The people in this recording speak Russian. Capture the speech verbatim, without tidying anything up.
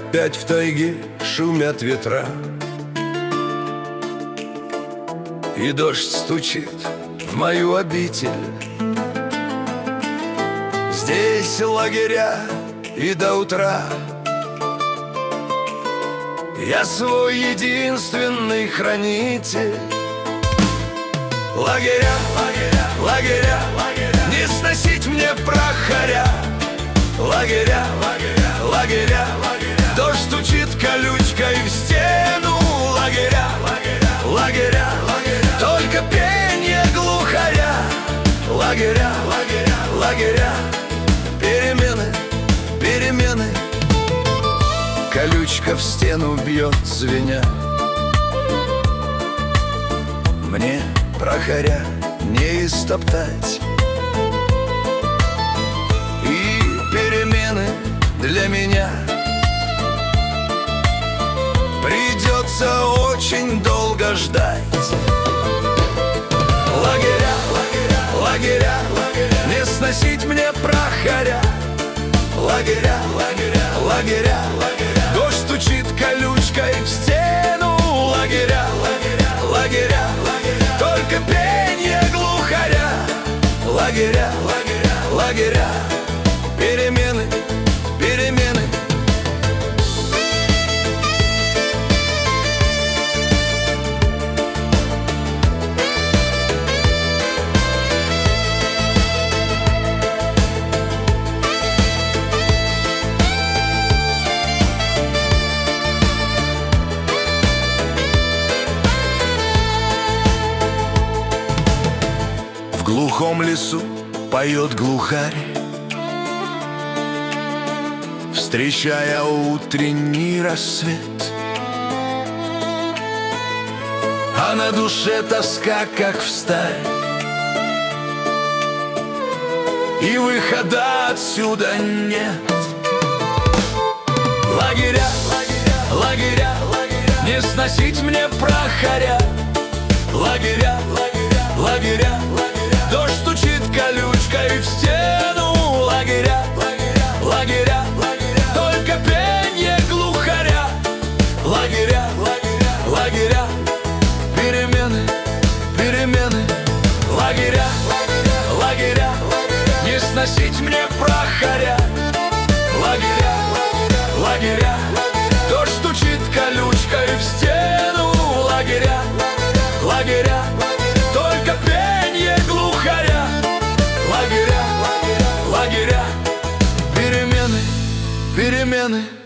Опять в тайге шумят ветра, и дождь стучит в мою обитель. Здесь лагеря, и до утра я свой единственный хранитель. Лагеря, лагеря, лагеря, лагеря, не сносить мне прохоря. Лагеря, лагеря, лагеря, лагеря, дождь стучит колючкой в стену. Лагеря, лагеря, лагеря, лагеря, только пение глухаря. Лагеря, лагеря, лагеря, перемены, перемены. Колючка в стену бьет, звеня. Мне прохоря не истоптать, и перемены для меня придется очень долго ждать. Лагеря, лагеря, лагеря, лагеря, не сносить мне прохоря. Лагеря, лагеря, лагеря, лагеря, дождь стучит колючкой в стену. Лагеря, лагеря, лагеря, лагеря, только пение глухаря. Лагеря, лагеря, лагеря, перемены, перемены. В глухом лесу поет глухарь, встречая утренний рассвет. А на душе тоска, как встарь, и выхода отсюда нет. Лагеря, лагеря, лагеря, лагеря, не сносить мне прохоря. Лагеря, лагеря, лагеря, лагеря, дождь стучит колючкой в стену. Лагеря, лагеря, лагеря, лагеря, только пение глухаря. Лагеря, лагеря, лагеря, перемены, перемены. Лагеря, лагеря, лагеря, лагеря, не сносить мне прохоря. Лагеря, лагеря, лагеря, дождь стучит колючкой в стену. Лагеря, лагеря, только пение глухаря. Лагеря, лагеря, лагеря, перемены, перемены.